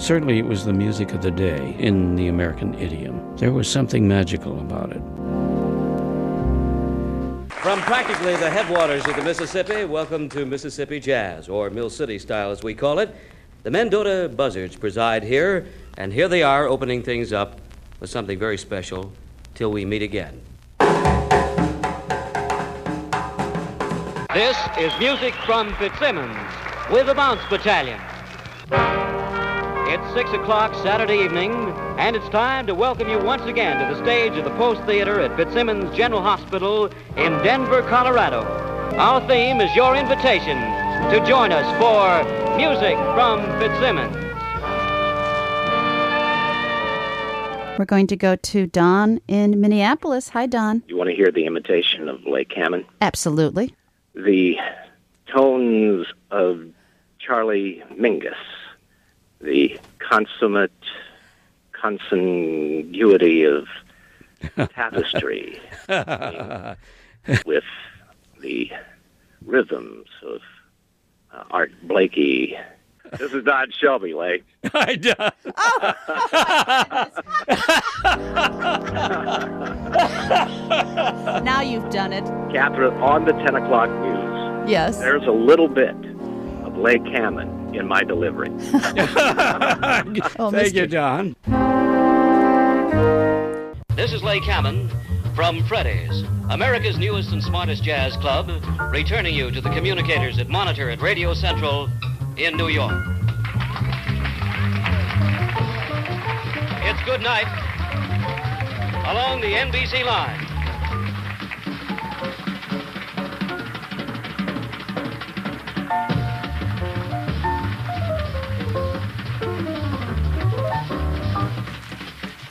Certainly it was the music of the day in the American idiom. There was something magical about it. From practically the headwaters of the Mississippi, welcome to Mississippi Jazz, or Mill City style as we call it. The Mendota Buzzards preside here, and here they are opening things up with something very special. Till we meet again. This is music from Fitzsimmons with the Bounce Battalion. It's 6 o'clock Saturday evening, and it's time to welcome you once again to the stage of the Post Theater at Fitzsimmons General Hospital in Denver, Colorado. Our theme is your invitation to join us for Music from Fitzsimmons. We're going to go to Don in Minneapolis. Hi, Don. You want to hear the imitation of Blake Hammond? Absolutely. The tones of Charlie Mingus, the consummate consanguinity of tapestry with the rhythms of Art Blakey. This is Don Shelby, Lake. I do. Now you've done it. Catherine, on the 10 o'clock news, Yes. there's a little bit of Blake Hammond in my delivery. Thank you, Don. This is Lake Hammond from Freddy's, America's newest and smartest jazz club, returning you to the communicators that monitor at Radio Central in New York. It's good night along the NBC line.